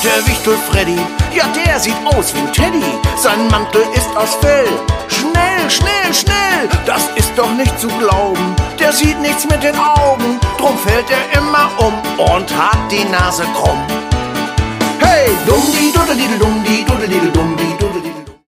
der Wichtel Freddy, ja der sieht aus wie ein Teddy. Sein Mantel ist aus Fell. Schnell, schnell, schnell, das ist doch nicht zu glauben. Der sieht nichts mit den Augen, drum fällt er immer um und hat die Nase krumm. Hey, dumm-di-duddeli-dumm-di-duddeli-dumm-di-duddeli.